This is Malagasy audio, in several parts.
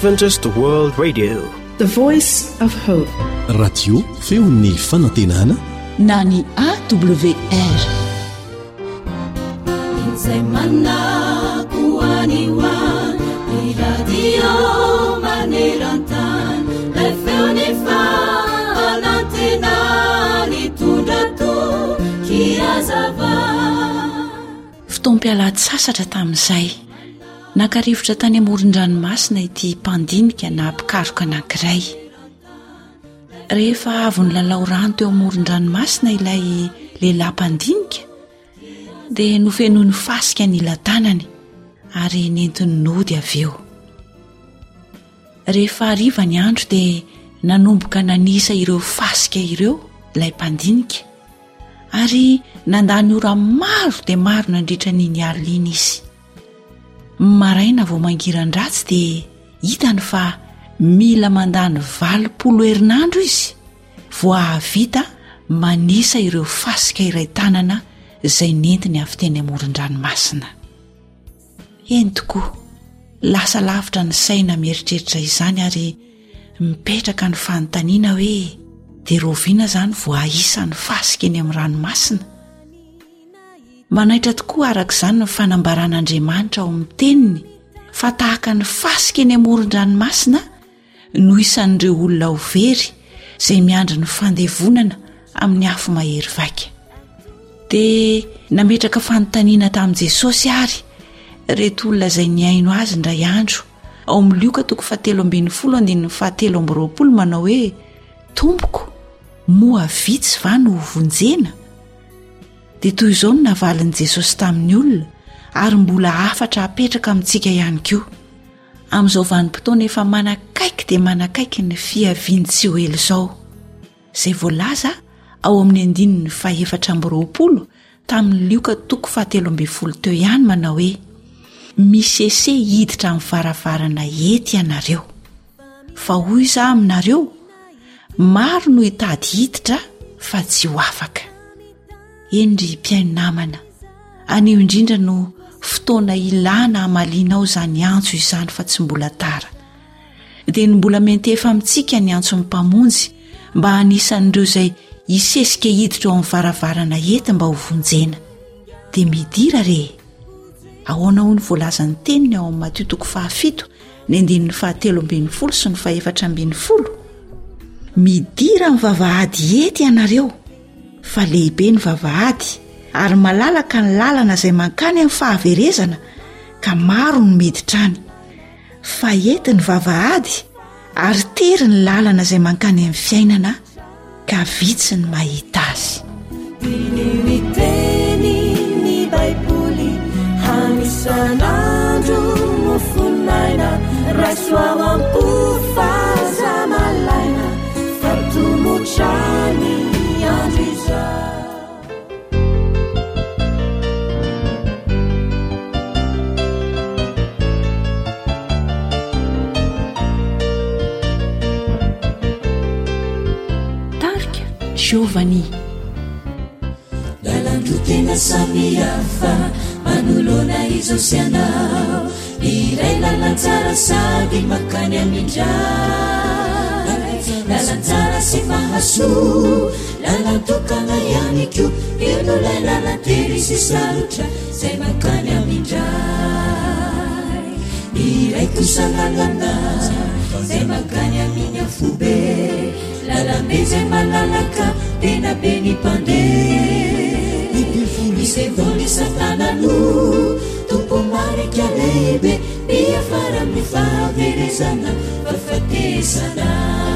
Adventist World Radio, the voice of hope. Radio feon'ny fanantenana na ny AWR. Insemana kuaniwa iradio manerantan lefeoni fa anantena ni tundato kiazava. Fotoam-pialatsasatra tamin'izay nakarivotra tany amoron-dranomasina ity mpandinika na mpikaroka anankiray. Rehefa avy nilalao rano teo amoron-dranomasina ilay lehilahy mpandinika dia nofenony fasika ny ila-tanany ary nentiny nody avy eo. Rehefa hariva ny andro dia nanomboka nanisa ireo fasika ireo ilay mpandinika ary nandany ora maro dia maro nandritra n'iny alina izy. Maraina vao mangiran-dratsy dia hitany fa mila mandany 20 herinandro izy vao ahavita manisa ireo fasika iray tanana izay nentiny avy teny amoron-dranomasina. Eny tokoa, lasa lavitra ny saina mieritreritra izany ary mipetraka ny fanontaniana hoe dia roviana izany vao ahisa ny fasika eny amin'ny ranomasina. Manaitra tokoa araka izany ny fanambaran'Andriamanitra ao amin'ny teniny fa tahaka ny fasika eny amoron-dranomasina no isan'ireo olona ho very izay miandry ny fandevonana amin'ny afo mahery vaika. Dia nametraka fanontaniana tamin'i Jesosy ary reto olona izay niaino azy indray andro ao amin'ny Luka 7:17-20 manao hoe: Tompoko, moa vitsy va no vonjena? Dia toy izao no navalin'i Jesosy tamin'ny olona ary mbola afatra apetraka amintsika ihany koa. Amin'izao vanim-potoana efa manakaiky dia manakaiky ny fiaviany tsy ho ela izao, izay voalaza ao amin'ny 14:20 tamin'ny Luka 7:17 teo ihany manao hoe: misy ese hiditra amin'ny varavarana ety ianareo, fa hoy izaho aminareo, maro no hitady hiditra fa tsy ho afaka. Endry mpiaino namana, anio indrindra no fotoana ilana hamalinao izany antso izany fa tsy mbola tara. Dia ny mbola mentefa amintsika ny antso mpamonjy mba hanisan'ireo izay hisesika hiditra ao amin'ny varavarana ety mba ho vonjena. Dia midira re, ahoana ho ny voalazan'ny teniny ao amin'ny Mateo 7:17 sy 14. Midira ny vavahady ety ianareo, fa lehibe ny vavahady ary malalaka ny lalana izay mankany amin'ny fahaverezana ka maro ny miditrany. Fa ety ny vavahady ary tery ny lalana izay mankany amin'ny fiainana ka vitsy ny mahita azy. Miteny ny Baiboly hanisan'andro mofonaina raisoao ampofaza malaina fatomotrany andro izao. Tarika Giovanni lalandro tena samihafa manoloana izao sy anao, iray lalantsara sady makany amindray, lalantsara sy mahasoa lalantokana ihany ko, ino lay lalantery sy sarotra izay makany amindray. Iray kosa lalana izay makany amin'ny afobe, lalambe izay malalaka tena be ny mpandeha, izay volisatànano tompo marika lehibe miafara amin'ny fahaverezana fahafatesana.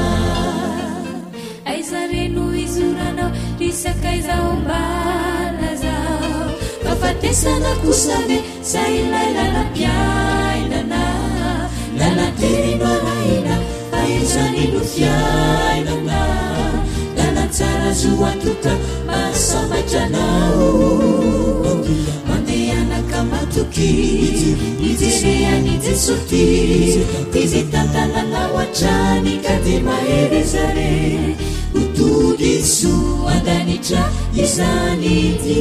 Aiza reno izoranao risaka izao mbala zao, fahafatesana kosa ve sa ilay lalam-piainana, lalanterino araina fa izany no fiainana, lalantsara zo antoka mahasambatranao, mandehanaka matoky ijereany Jesosy izay tantananao hatrany ka dia maherezare hotody so andanitra izany ity.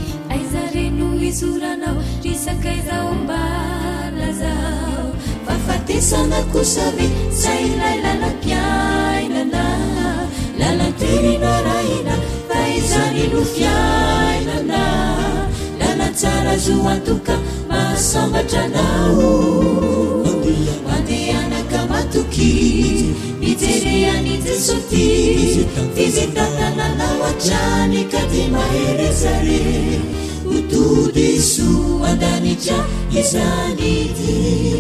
Aiza reno izoranao risaka izao mbala zao, resana kosave zay ilay lalam-piainana lalan-terina raina fa izany no fiainana lalan-tsara zo antoka mahasambatra anao mandehanaka matoky mijereany jesosy fizitantananao atrany ka dy maherezare utudisu andanitra izany ity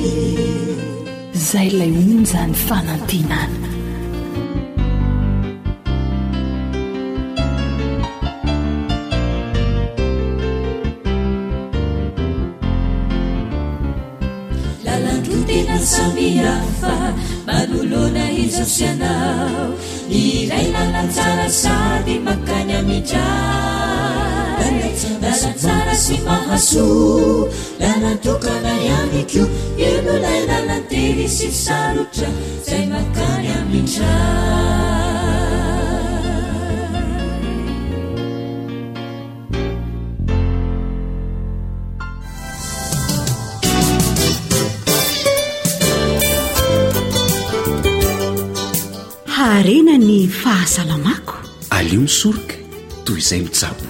zay lay onjany fanantenana lalandro tena samihafa manolona izosy anao iray lalantsara sady makany amindray lalantsara sy mahasoa lalantokana ihany ko ino lay lalantery sy sarotra zay makany amindray harena ny fahasalamako alio misoroka toy izay mitsabo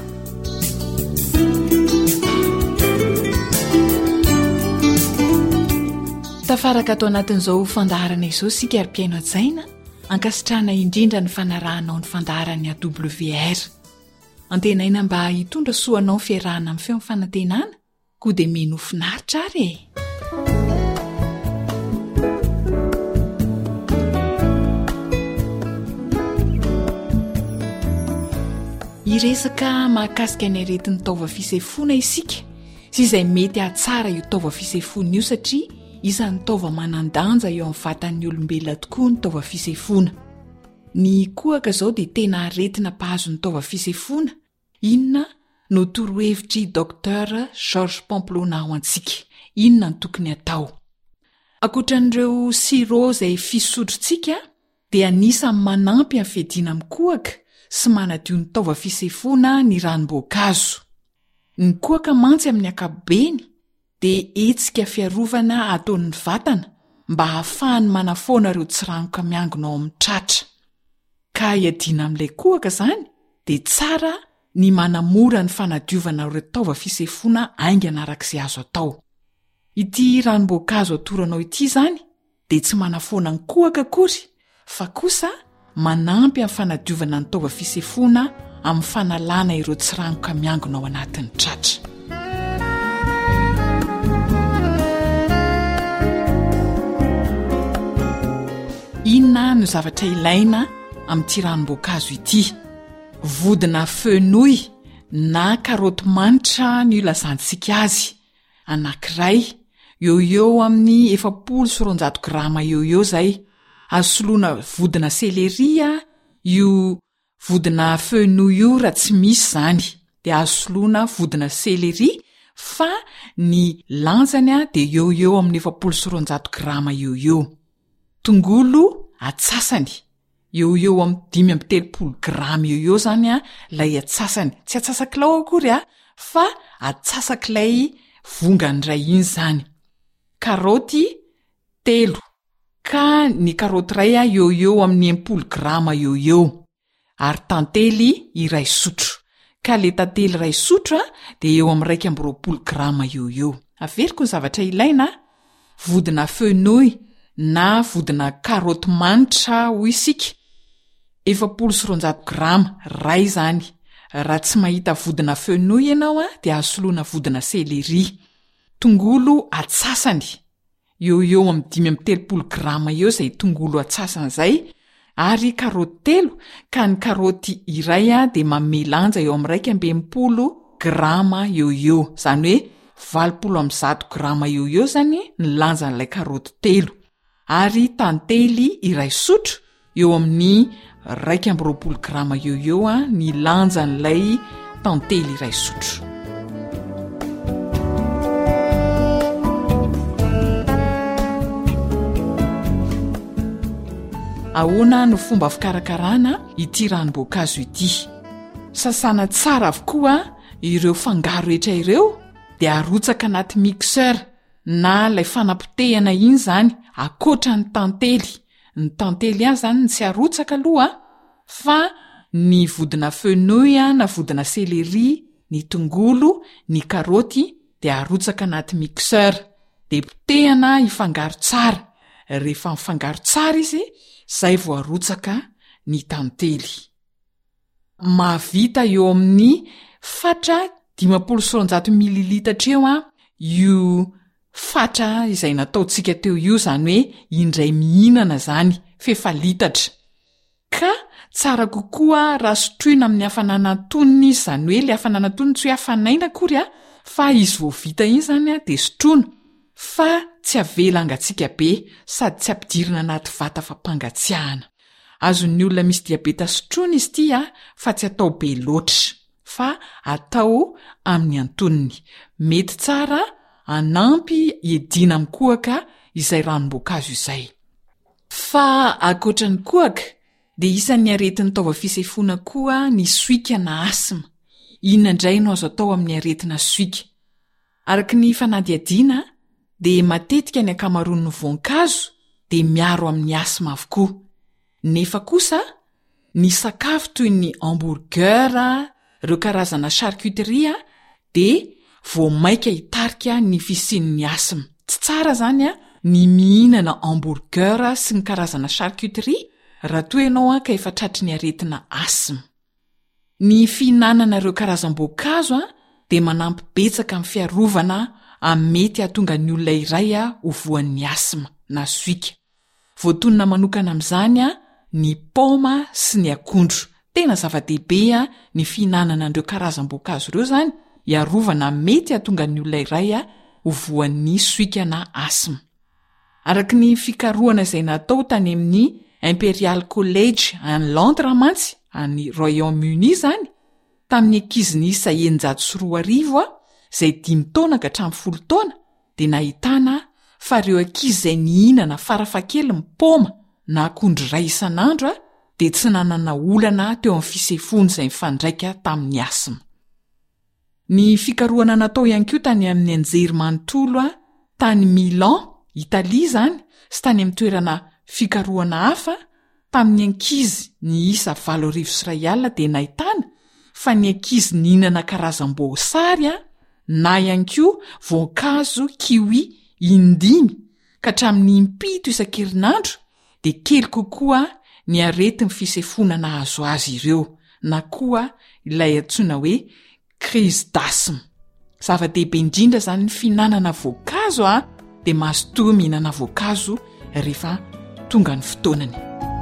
tafaraka atao anatin'izao fandaharana izao sika ari-piaino an-tsaina ankasitrana indrindra ny fanarahanao ny fandaharany AWR antenaina mba hitondra soanao fiarahana amin'ny feo fanantenana koa dia mino finaritra ary iresaka mahakasika ny aretin'ny taova fisefoana isika sy izay mety ahatsara io taova fisefoana io satria isan'ny taova manandanja eo amin'ny vatan'ny olombelona tokoa ny taova fisefoana ny kohaka izao dia tena aretina mpahazo ny taova fisefoana inona no torohevitry Dr Georges Pamplona ao antsika inona ny tokony atao ankoatran'ireo sirop izay fisotrontsika dia anisany manampy amin'ny fiadiana amin'ny kohaka sy manadio ny taova fisefoana ny ranom-boankazo ny kohaka mantsy amin'ny ankapobeny dia etsika fiarovana ataon'ny vatana mba hahafahany manafoana ireo tsiranoka miangona ao amin'ny tratra ka iadiana amin'ilay kohaka izany dia tsara ny manamora ny fanadiovana ireo taova fisefoana aingana arak'izay azo atao ity ranom-boankazo atoranao ity izany dia tsy manafoana ny kohaka akory fa kosa manampy amin'ny fanadiovana ny taova fisefoana amin'ny fanalana ireo tsiranoka miangona ao anatin'ny tratra inona no zavatra ilaina amin'ity ranom-boankazo ity vodina fenouil na karoty manitra ny ilazantsika azy anankiray eo amin'ny 700 grama eo zay asoloana vodina seleria io vodina fenouil io raha tsy misy zany dia asoloana vodina seleria fa ny lanjany dia eo amin'ny 700 grama eo tongolo atsasany eo amin'ny 5-7 grama eo zany lay atsasany tsy atsasakilao akory fa atsasakilay vongany ray iny zany karoty 3 ka ny karoty ray eo amin'ny 10 grama eo ary tantely iray sotro ka le tantely iray sotro dia eo amin'ny 220 grama eo averiko ny zavatra ilaina vodina fenouil na vodina karoty manitra ho isika 700 grama ray zany raha tsy mahita vodina fenouil ianao dia asoloana vodina seleria tongolo atsasany eo amin'ny 5-7 grama eo zay tongolo atsasany zay ary karoty 3 ka ny karoty iray dia mamelanja eo amin'ny 220 grama eo zany hoe 700 grama eo zany ny lanjan'ilay karoty 3 ary tantely iray sotro eo amin'ny 220 grama eo ny lanjan'ilay tantely iray sotro ahoana no fomba fikarakarana ity ranom-boankazo ity sasana tsara avokoa ireo fangaro rehetra ireo dia arotsaka anaty mixeur na ilay fanapotehana iny zany akoatra ny tantely azy zany tsy arotsaka aloha fa ny vodina fenouil na vodina céleri, ny tongolo, ny karaoty de arotsaka anaty mixeur de potehana ifangaro tsara. Rehefa mifangaro tsara izy zay vao arotsaka ny tantely. Mahavita eo amin'ny fatra 500 mililitatra eo io fatra izay nataontsika teo io, zany hoe indray mihinana zany fefa litatra. Ka tsara kokoa raha sotroina amin'ny hafanana antonony izy, zany hoe le hafanana antonony tsy hoe hafanaina akory fa izy vao vita iny zany de sotroina fa tsy avela angatsika be sady tsy ampidirina anaty vata fampangatsiahana. Azon'ny olona misy diabeta sotroina izy ity fa tsy atao be loatra fa atao amin'ny antonony. Mety tsara anampy edina amin'ny kohaka izay ranom-boankazo izay. Fa akoatra ny kohaka de isan'ny aretin'ny taova fisefoana koa ny suika na asma. Inona indray no azo atao amin'ny aretina suika? Araka ny fanadihadiana de matetika ny ankamaroan'ny voankazo de miaro amin'ny asma avokoa. Nefa kosa ny sakafo toy ny hamburger, ireo karazana charcuterie de vao maika hitarika ny fisian'ny asma. Tsy tsara zany ny mihinana hamburger sy ny karazana charcuterie raha toa ianao ka efa tratry ny aretina asma. Ny fihinanana ireo karazam-boankazo de manampy betsaka amin'ny fiarovana mety hahatonga ny olona iray ho voan'ny asma na suika. Voatonona manokana amin'izany ny paoma sy ny akondro. Tena zava-dehibe ny fihinanana ireo karazam-boankazo ireo zany hiarovana mety hahatonga ny olona iray ho voan'ny suika na asma. Araka ny fikarohana izay natao tany amin'ny Imperial College en Londres mantsy any Royaume-Uni zany, tamin'ny ankizy niisa 904 izay 5 taona ka hatramin'ny 10 taona de nahitana fa ireo ankizy izay nihinana farafakely ny paoma na akondro iray isan'andro de tsy nanana olana teo amin'ny fisefoana izay mifandraika tamin'ny asma. Ny fikarohana natao ihany koa tany amin'ny anjery manontolo tany Milan, Italia zany, sy tany amin'ny toerana fikarohana hafa tamin'ny ankizy niisa 7,000 de nahitana fa ny ankizy nihinana karazam-boasary na ihany koa voankazo kiwi 5 ka hatramin'ny 7 isan-kerinandro de kely kokoa ny aretin'ny fisefoana nahazo azy ireo, na koa ilay antsoina hoe crise d'asthme. Zava-dehibe indrindra zany ny fihinanana voankazo de mahasotoa mihinana voankazo rehefa tonga ny fotoanany.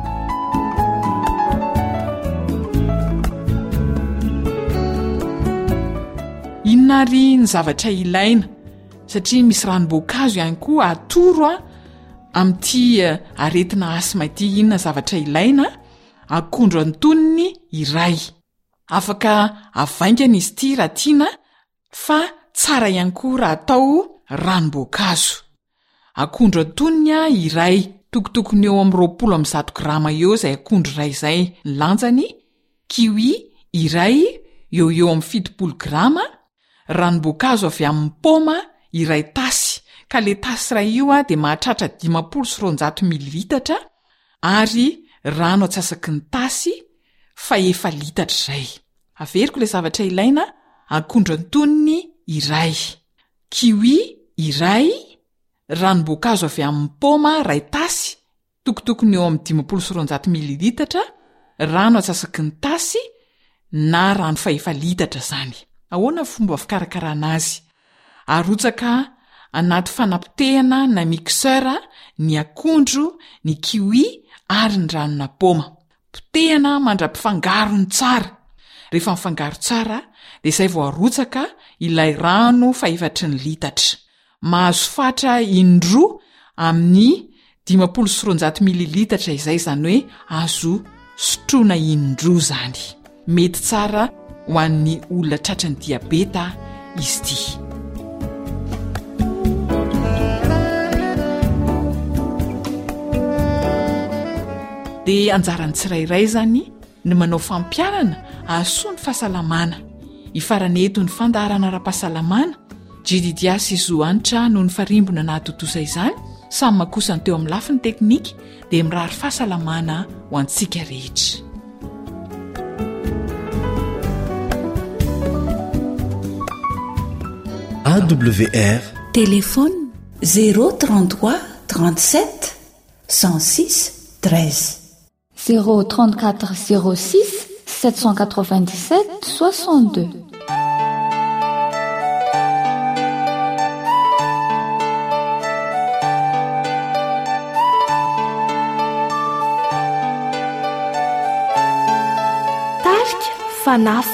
Inona ry ny zavatra ilaina? Satria misy ranom-boankazo ihany koa atoro amin'ity aretina asma ity. Inona zavatra ilaina? Akondro antonony iray. Afaka avaingana izy ity raha tiana, fa tsara ihany koa raha atao ranom-boankazo. Akondro antonony iray, tokotokony eo amin'ny 20 grama eo zay akondro iray izay ny lanjany. Kiwi iray eo amin'ny 70 grama. Ranom-boankazo avy amin'ny paoma iray tasy, ka le tasy iray io de mahatratra 500 mililitatra, ary rano atsasaky ny tasy fa 1 litatra izay. Averiko le zavatra ilaina: akondro antonony iray, kiwi iray, ranom-boankazo avy amin'ny paoma iray tasy, tokotokony eo amin'ny 500 mililitatra, rano atsasaky ny tasy na rano fa 1 litatra zany. Ahoana fomba fikarakarana azy? Arotsaka anaty fanapotehana na mixeur ny akondro, ny kiwi ary ny ranona paoma. Potehana mandra-pifangarony tsara. Rehefa mifangaro tsara de izay vao arotsaka ilay rano fa 4 litatra. Mahazo fatra indroa amin'ny 500 mililitatra izay, zany hoe azo sotroina indroa zany. Mety tsara ho an'ny olona tratran'ny diabeta izy ity. De anjarany tsirairay zany ny manao fampiarana ahasoa ny fahasalamana. Ifarany eto ny fandaharana ara-pahasalamana GDDA sy zoanitra no ny farimbona nahatotosa izany samy makosany teo amin'ny lafiny teknika dia mirary fahasalamana ho antsika rehetra. AWR Téléphone 033 37 106 13 034 06 797 62. Tarika fanafa.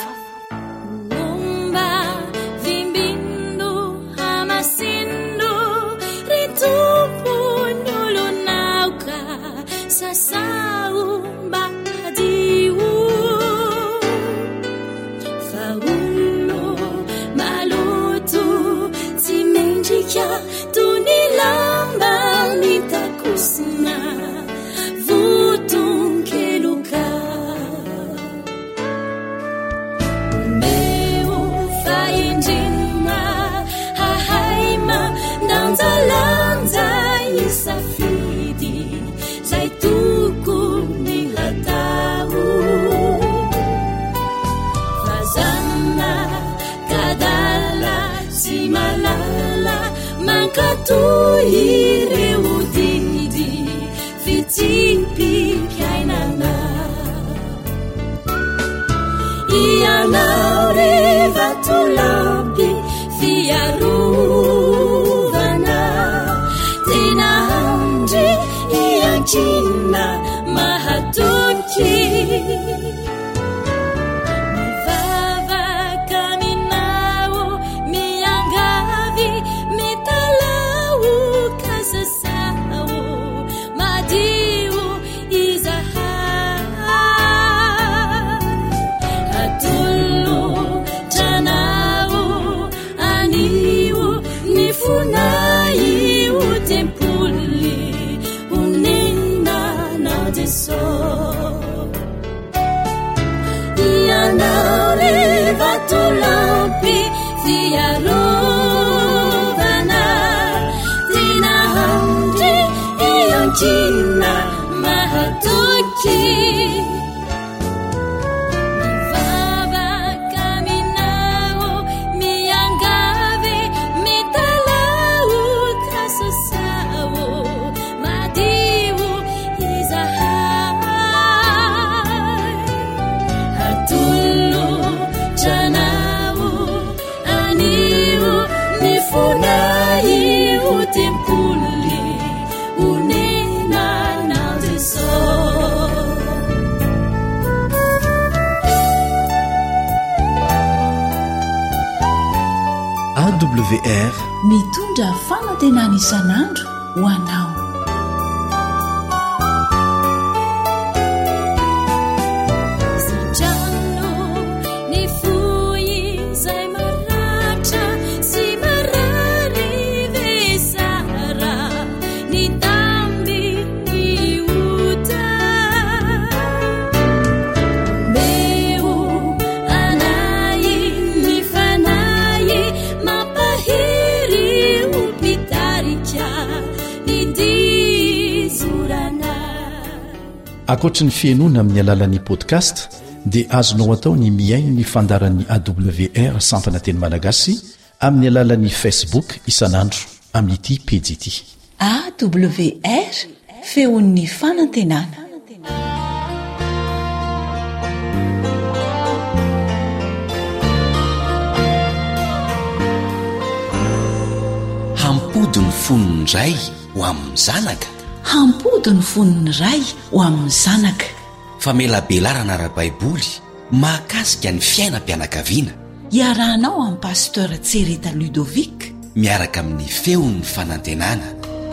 AWR mitondra fanantenana isan'andro ho anao. Ankoatra ny fienoana amin'ny alalan'ny podcast dia azonao atao ny miaino ny fandaran'ny AWR sampana teny malagasy amin'ny alalan'ny Facebook isan'andro amin'ity pejy ity AWR feon'ny fanantenana. hampody ny fonony ray ho amin'ny zanaka. Hampody ny fonony ray ho amin'ny zanaka. Famelabelarana ara-baiboly mahakasika ny fiainam-pianakaviana. Iarahanao amin'ny pasteur Tsereta Ludovic miaraka amin'ny feon'ny fanantenana.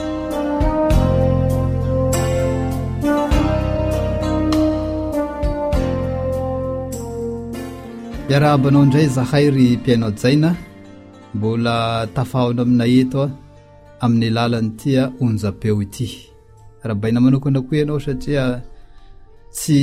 Iarahabanao indray zahay ry mpiainao jaina mbola tafahona aminay eto amin'ny lalan'ity onjam-peo ity. Rabaina manokana koa ianao satria tsy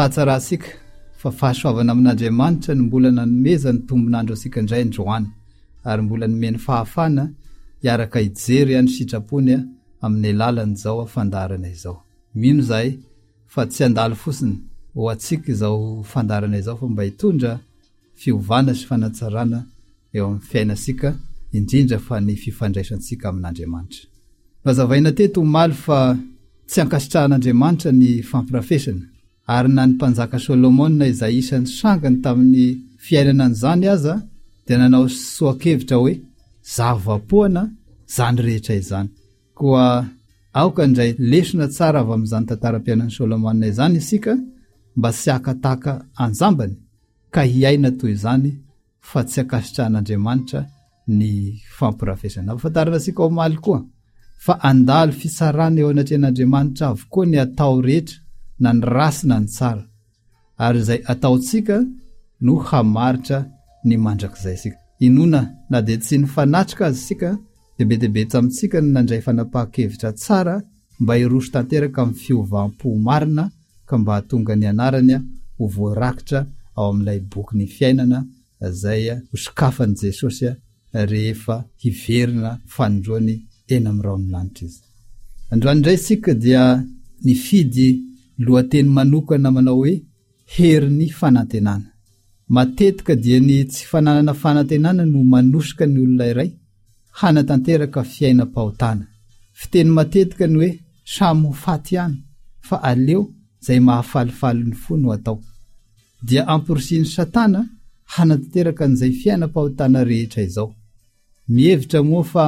fahatsarasika fa fahasoavana amin'Andriamanitra ny mbola nanomeza ny tombonandro asika indray androany. ary mbola nomeny fahafana iaraka ijery any sitrapony amin'ny alalan'izao fandarana izao. Mino zahay fa tsy andalo fotsiny ho atsika izao fandarana izao fa mba hitondra fiovana sy fanatsarana eo amin'ny fiainasika, indrindra fa ny fifandraisantsika amin'Andriamanitra. Mazavaina teto omaly fa tsy ankasitrahan'Andriamanitra ny fampirafesana, ary na ny mpanjaka Solomona izay isan'ny sangany tamin'ny fiainana an'izany aza dia nanao soakevitra hoe zavapoana zany rehetra izany. Koa aoka indray lesona tsara avy amin'izany tantaram-piainan'ny Solomona izany isika mba tsy hakataka anjambany ka hiaina toy izany fa tsy ankasitrahan'Andriamanitra ny fampirafesana. Afantarana asika omaly koa fa andalo fitsarana eo anatrehan'Andriamanitra avokoa ny atao rehetra na ny rasy na ny tsara, ary izay ataotsika no hamaritra ny mandrakizay sika. Inona na dia tsy ny fanatrika azy sika dia betebetsy amintsika ny nandray fanapahan-kevitra tsara mba hiroso tanteraka amin'ny fiovam-po marina ka mba hahatonga ny anarany ho voarakitra ao amin'ilay boky ny fiainana izay hosokafan'i Jesosy rehefa hiverina fanondroany eny amin'ny raoninlanitra izy. Androany indray sika dia nifidy lohateny manokana manao hoe herin'ny fanantenana. Matetika dia ny tsy fananana fanantenana no manosika ny olona iray hanatanteraka fiainam-pahotana. Fiteny matetika ny hoe samy ho faty ihany, fa aleo izay mahafalifaly ny fo no atao. Dia ampirosian'ny Satana hanatanteraka an'izay fiainam-pahotana rehetra izao. Mihevitra moa fa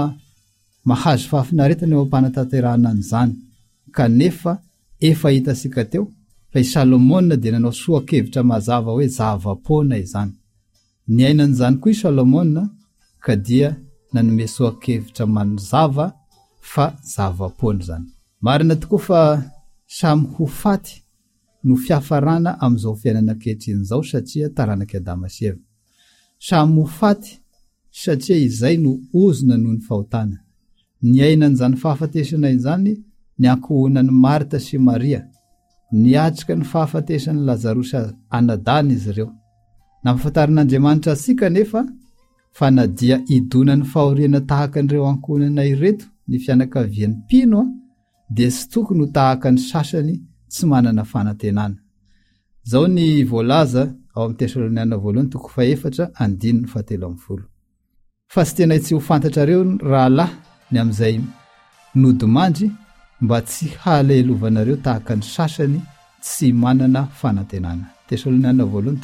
mahazo fahafinaretana eo am-panatanterahana an'izany, kanefa efa hitasika teo fa i Salomona dia nanao soakevitra mazava hoe zavapoana izany. Niainan'izany koa i Salomona ka dia nanome soakevitra mazava fa zavapoana izany. Marina tokoa fa samy ho faty no fiafarana amin'izao fiainana ankehitriny izao satria taranaka Adama sy Eva. Samy ho faty satria izay no ozona noho ny fahotana. Niainan'izany fahafatesana izany ny ankohonan'ny Marta sy Maria, niatrika ny fahafatesan'ny Lazarosy anadany izy ireo. Nampafantarin'Andriamanitra asika nefa fa na dia idonan'ny fahoriana tahaka an'ireo ankohonana ireto ny fianakavian'ny mpino dia sy tokony ho tahaka ny sasany tsy manana fanantenana. Zao ny voalaza ao amin'ny Tesaloniana 2:4-7. Fa tsy tena tsy ho fantatrareo rahalahy ny amin'izay nodimandry mba tsy halelovana tahaka ny sasany tsy manana fanantenana. Tesaloniana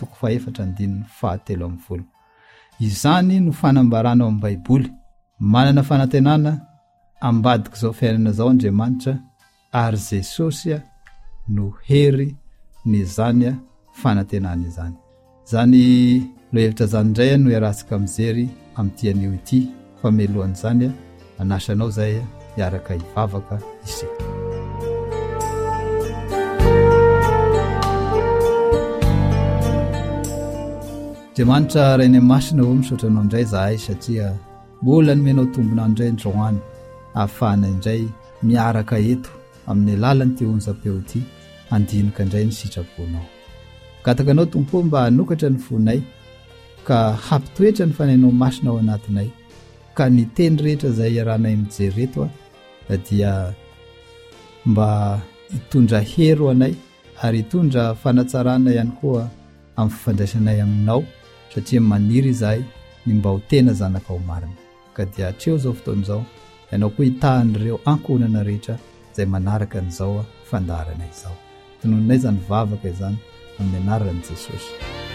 2:4-7. Izany no fanambarana ao amin'ny Baiboly. Manana fanantenana ambadika izao fiainana izao Andriamanitra, ary Jesosy no hery ny zany fanantenana izany. Zany lohevitra zany indray no iarahantsika mijery amin'ity anio ity, fa melohan'izany anasanao zay hiaraka hivavaka isika. Andriamanitra rainy masina ho misaotranao indray zahay satria mbola nomenao tombonao indray androany ahafahana indray miaraka eto amin'ny alalany ty onjam-peo ity andinika indray ny sitraponao. Gatakanao tompo mba hanokatra ny fonay ka hampitoetra ny fanainao masina ao anatinay, ka ny teny rehetra izay iarahanay mijery reto dia mba hitondra hery ho anay ary hitondra fanatsarana ihany koa amin'ny fifandraisanay aminao, satria maniry izahay ny mba ho tena zanakao marina. Ka dia hatreo izao fotoana izao ianao koa hitahan'ireo ankohonana rehetra izay manaraka an'izao fandarana izao. Tononinay zany vavaka izany amin'ny anaran'i Jesosy.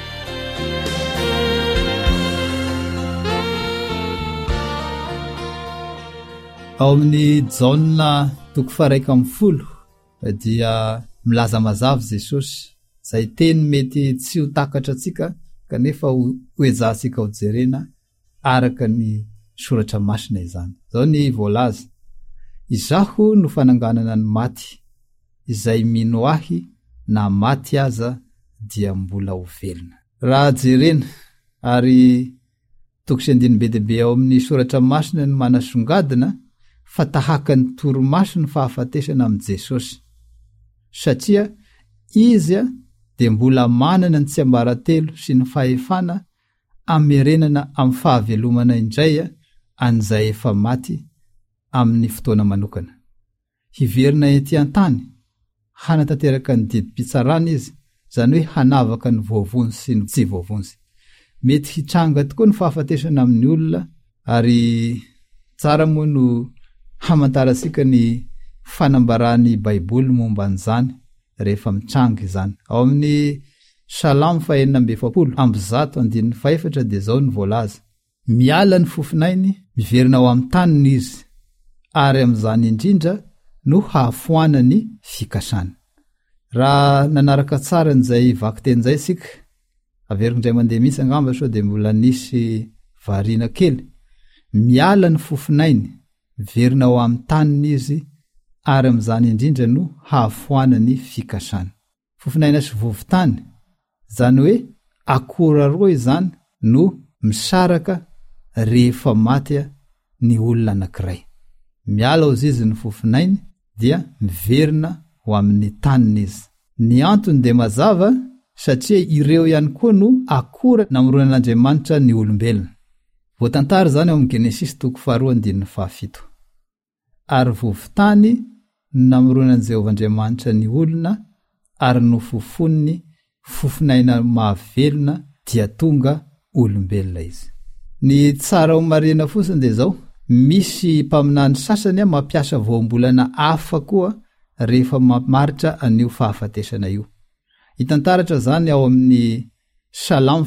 Ao amin'ny Jaona 1:10 dia milaza mazava Jesosy izay teny mety tsy ho takatra antsika kanefa hoezahantsika ho jerena araka ny soratra masina izany. Zao ny voalaza: izaho no fananganana ny maty, izay mino ahy na maty aza dia mbola ho velona. Raha jerena ary tokosendiny be deaibe ao amin'ny soratra masina ny manasongadina fa tahaka ny toromaso ny fahafatesana amin'i Jesosy, satria izy dia mbola manana ny tsiambaratelo sy ny fahefana amerenana amin'ny fahavelomana indray an'izay efa maty amin'ny fotoana manokana. Hiverina ety an-tany hanatanteraka ny didim-pitsarana izy, zany hoe hanavaka ny voavonsy sy ny tsy voavonsy. Mety hitranga tokoa ny fahafatesana amin'ny olona, ary tsara moa no hamantarasika ny fanambarany Baiboly momba an'izany rehefa mitranga izany. Ao amin'ny Salamo 4:1 dia zao ny voalaza: miala ny fofinainy, miverina ao amin'ny taniny izy, ary amin'izany indrindra no hahafoanany fikasana. Raha nanaraka tsara n'izay vakiten'izay sika, averiko indray mandeha misy angamba sao dia mbola nisy variana kely. Miala ny fofinainy, miverina ao amin'ny taniny izy, ary amin'izany indrindra no hahafoanany fikasana. Fofinaina sy vovotany, zany hoe akora roa izany no misaraka rehefa maty ny olona anankiray. Miala ao izy ny fofinainy dia miverina ho amin'ny taniny izy. Ny antony dia mazava, satria ireo ihany koa no akora namoronan'Andriamanitra ny olombelona. Voatantara zany ao amin'ny Genesis 2:7. Ary vovotany namoronan'i Jehovan-Driamanitra ny olona, ary nofofoniny fofinaina mahavelona dia tonga olombelona izy. Ny tsara ho marina fosiny dia zao: misy mpaminany sasany mampiasa voambolana hafa koa rehefa mamaritra an'io fahafatesana io. Hitantaratra zany ao amin'ny Salamo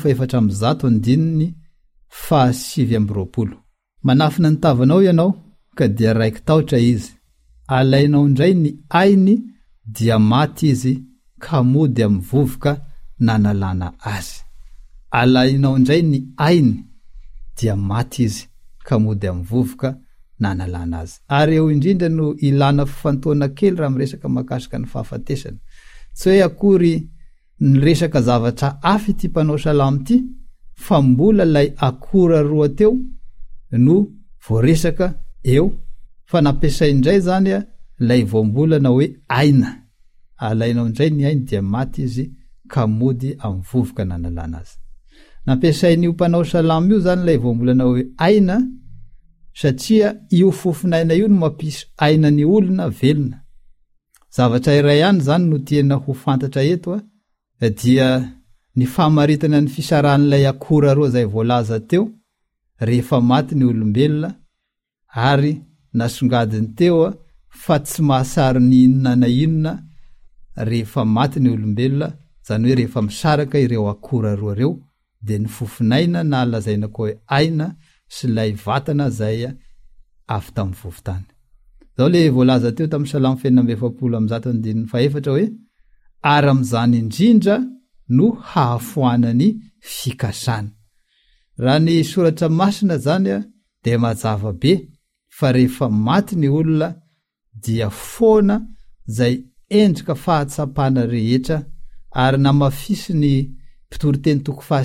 4:7. Manafina ny tavanao ianao ka dia raiky taotra izy, alainao indray ny ainy dia maty izy, ka mody amin'ny vovoka nanalana azy. Alainao indray ny ainy dia maty izy, ka mody amin'ny vovoka nanalana azy. Ary eo indrindra no ilana fifantoana kely raha miresaka makasika ny fahafatesana. Tsy hoe akory ny resaka zavatra hafa ity mpanao salamo ity, fa mbola lay akora roa teo no voaresaka eo, fa nampiasay indray zany lay voambolana hoe aina. Alainao indray ny ainy dia maty izy, ka mody amin'ny vovoka nanalana azy. Nampiasain'io mpanao salamo io zany lay voambolana hoe aina, satria io fofinaina io no mampisy aina ny olona velona. Zavatra iray ihany zany no tiana ho fantatra eto dia ny famaritana ny fisaran'ilay akora roa zay voalaza teo rehefa maty ny olombelona, ary nasongadiny teo fa tsy mahasary ny inona na inona rehefa maty ny olombelona, zany hoe rehefa misaraka ireo akora roa reo, dia ny fofinaina na lazaina koa hoe aina sy lay vatana zay avy tamin'ny vovotany. Zao le voalaza teo tamin'ny Salamo 4:7 hoe: ary amin'izany indrindra no hahafoanany fikasana. Raha ny soratra masina zany dia mazava be fa rehefa maty ny olona dia foana zay endrika fahatsapana rehetra, ary namafisy ny mpitoroteny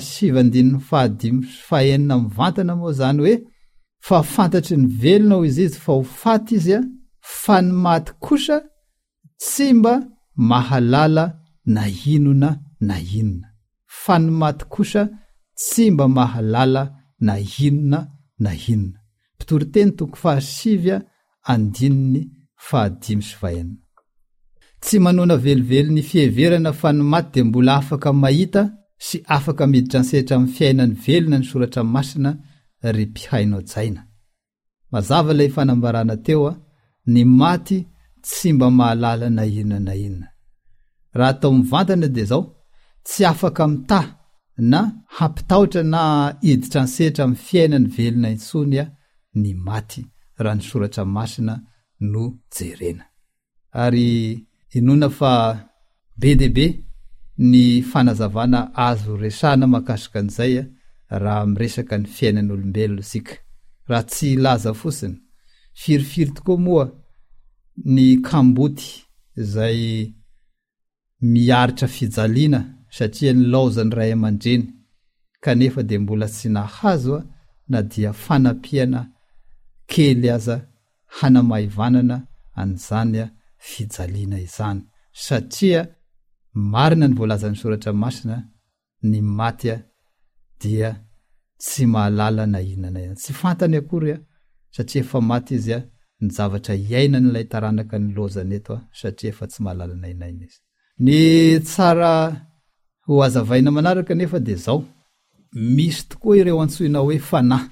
5:5-5 mivantana moa zany hoe: fa fantatry ny velona ho izy fa ho faty izy, fa ny maty kosa tsy mba mahalala na inona na inona. Fa ny maty kosa tsy mba mahalala na inona na inona. Mpitoroteny 5:5-5. Tsy manona velively ny fiheverana fa ny maty dia mbola afaka mahita sy afaka miditra ansetra amin'ny fiainany velona ny soratra masina ry mpihainao jaina. Mazava lay fanambarana teo ny maty tsy mba mahalala na inona na inona. Raha atao mivantana dia zao: tsy afaka mitaha na hampitahotra na iditra ansetra amin'ny fiainany velona intsony ny maty, raha ny soratra masina no jerena. Ary inona fa be dia be ny fanazavana azo resana makasika an'izay raha miresaka ny fiainan'olombelona sika. Raha tsy ilaza fotsiny, firifiry tokoa moa ny kamboty zay miaritra fijaliana satria ny laozany ray aman-dreny, kanefa dia mbola tsy nahazo na dia fanampiana kely aza hanamaivanana an'izany fijaliana izany, satria marina ny voalazan'ny soratra masina, ny maty dia tsy mahalala na inana ihany, tsy fantany akory satria efa maty izy ny zavatra iainany ilay taranaka ny lozany eto satria efa tsy mahalala na inaina izy. Ny tsara ho azavaina manaraka nefa de zao, misy tokoa ireo antsoina hoe fanahy,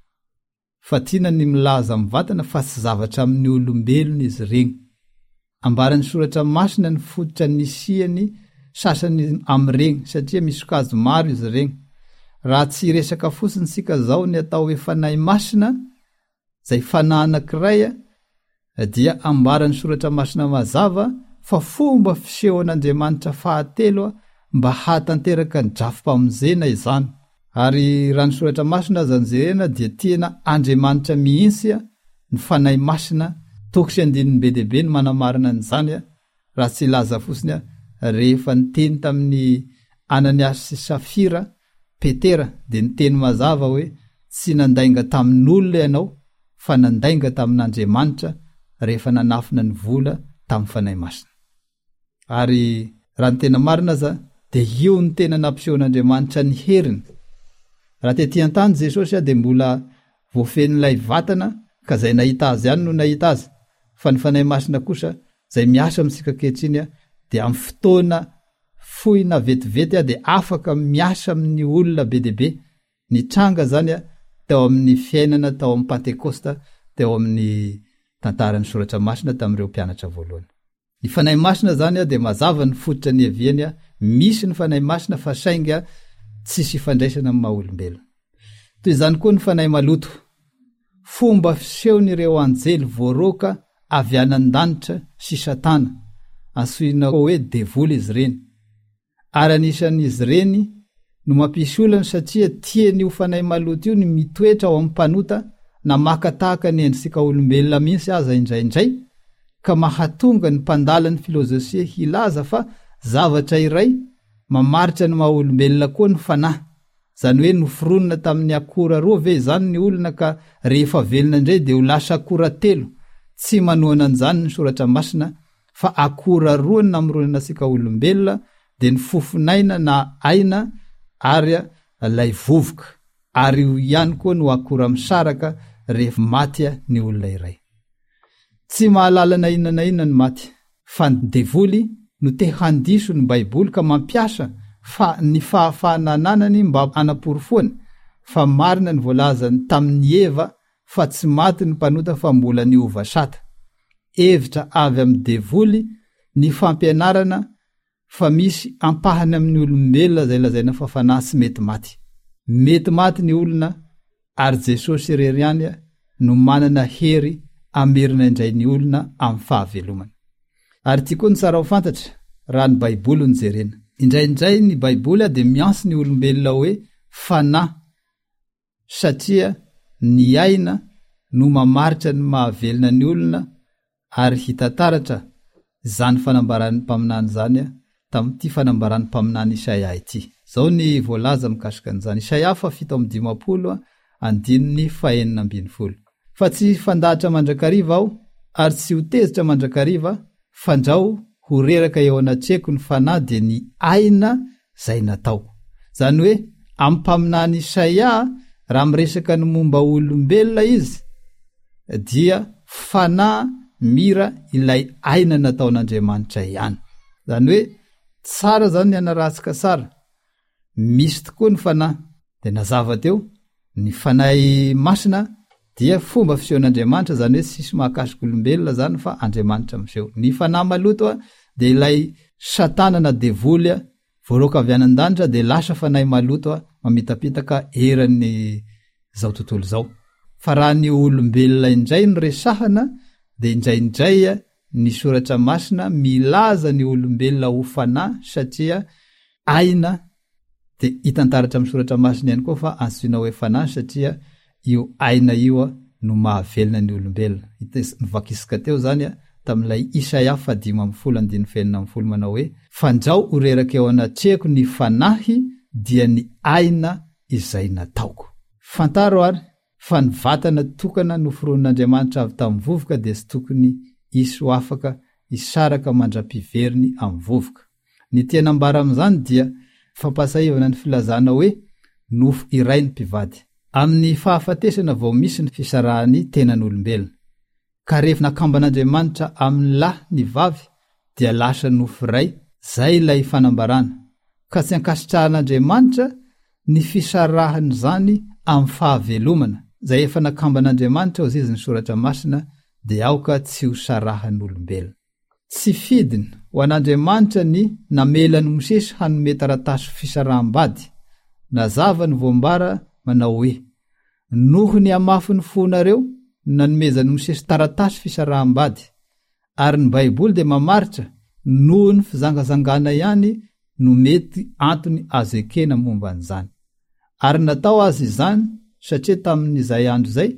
fa tiana ny milaza mivatana fa tsy zavatra amin'ny olombelona izy regny. Ambaran'ny soratra masina ny fototra nisiany sasany am'regny satria misy kazo maro izy regny. Raha tsy resaka fosiny sika zao ny atao hoe fanahy masina, zay fanahy anankiray dia ambaran'ny soratra masina mazava fa fomba fiseho an'Andriamanitra fahatelo mba hatanteraka ny drafo-pamonjena izany. Ary raha ny soratra masina aza anjerena dia tena Andriamanitra mihitsy ny fanahy masina. Tokosy andininy be dehibe ny manamarina n'izany raha tsy laza fosiny rehefa niteny tamin'ny Ananiasy sy Safira Petera dia niteny mazava hoe tsy nandainga tamin'olona ianao fa nandainga tamin'Andriamanitra rehefa nanafina ny vola tamin'ny fanahy masina. Ary raha ny tena marina aza dia io ny tena nampisehoan'Andriamanitra ny heriny. Raha tetỳ an-tany Jesosy dia mbola voafen'ilay vatana ka zay nahita azy ihany no nahita azy, fa ny fanahy masina kosa zay miasa amintsika kehitriny dia amin'ny fotoana fohy na vetivety dia afaka miasa amin'ny olona be dehibe. Ny tranga zany tao amin'ny fiainana tao amin'ny Pentekosta, tao amin'ny tantaran'ny soratra masina tamin'ireo mpianatra voalohany. Ny fanahy masina zany dia mazava ny fototra ny eviany, misy ny fanahy masina fa sainga tsisy ifandraisana amin'ny maha-olombelona. Toy izany koa ny fanahy maloto, fomba fisehon'ireo anjely voaroka avy anan-danitra sy Satana, antsoina hoe devoly izy reny. Ary anisan'izy reny no mampisy olana satria tiany io fanahy maloto io ny mitoetra ao amin'ny mpanota na makatahaka ny endritsika olombelona mihitsy aza indraindray, ka mahatonga ny mpandala ny filôzofia hilaza fa zavatra iray mamaritra ny maha-olombelona koa ny fanahy. Zany hoe noforonina tamin'ny akora roa ve izany ny olona ka rehefa velona indray dia ho lasa akora telo. Tsy manohana an'izany ny soratra masina fa akora roa ny namoronana antsika olombelona dia ny fofinaina na aina ary lay vovoka, ary io ihany koa no akora misaraka rehefa maty ny olona iray. Tsy mahalala na inana inana ny maty, fa ny devoly no te handiso ny Baiboly ka mampiasa fa ny fahafahana ananany mba anaporofoany, fa marina ny voalazany tamin'ny Eva fa tsy maty ny mpanota fa mbola niova sata. Hevitra avy amin'ny devoly ny fampianarana fa misy ampahany amin'ny olombelona zay lazaina fa fanahy tsy mety maty. Mety maty ny olona ary Jesosy irery ihany no manana hery amerina indray ny olona amin'ny fahavelomana. Ary tia koa ny tsara ho fantatra raha ny Baiboly no jerena. Indraindray ny Baiboly dia mianso ny olombelona hoe fanahy satria ny aina no mamaritra ny mahavelona ny olona, ary hitataratra zany fanambarany mpaminany zany tamin'ity fanambarany mpaminany Isaia ity. Zao ny voalaza mikasika an'izany. Isaia 7:50. Fa tsy fandahatra mandrakariva aho ary tsy ho tezitra mandrakariva, fandrao ho reraka eo anatreko ny fanahy dia ny aina zay natao. Zany hoe amin'ny mpaminany Isaia raha miresaka ny momba olombelona izy dia fanahy mira ilay aina nataon'Andriamanitra ihany. Zany hoe tsara zany anaratsika tsara, misy tokoa ny fanahy dia nazava teo ny fanahy masina dia fomba fisehon'Andriamanitra, zany hoe sisy mahakasika olombelona zany fa Andriamanitra miseho. Ny fanahy maloto dia ilay Satana na devoly voaroka avy anan-danitra dia lasa fanahy maloto mamitapitaka eran'ny zao tontolo zao. Fa raha ny olombelona indray ny resahana dia indraindray ny soratra masina milaza ny olombelona ho fanahy satria aina, dia hitantaratra amin'ny soratra masina ihany koa fa antsoina hoe fanahy satria io aina io no mahavelona ny olombelona. Nivakisika teo zany tamin'ilay Isaia 5:40 manao hoe fandrao ho reraka eo anatreko ny fanahy dia ny aina izay nataoko. Fantaro ary fa ny vatana tokana noforon'Andriamanitra avy tamin'ny vovoka dia tsy tokony isy ho afaka isaraka mandra-piveriny amin'ny vovoka. Ny tena ambara amin'izany dia fampasahivana ny filazana hoe nofo iray ny mpivady. Amin'ny fahafatesana vao misy ny fisarahany tenan'olombelona. Ka rehefa nakamban'Andriamanitra amin'ny lahy ny vavy dia lasa nofo iray, zay ilay fanambarana. Ka tsy ankasitrahan'Andriamanitra ny fisarahany zany amin'ny fahavelomana, zay efa nakamban'Andriamanitra ao ziziny soratra masina dia aoka tsy ho sarahan'olombelona. Tsy fidiny ho an'Andriamanitra ny namelany Mosesy hanome taratasy fisaraham-bady. Nazava ny voambara manao hoe, noho ny amafy ny fonareo nanomezany Mosesy taratasy fisaraham-bady, ary ny Baiboly dia mamaritra noho ny fizangazangana ihany no mety antony azo ekena momba an'izany. Ary natao azy izany satria tamin'izay andro zay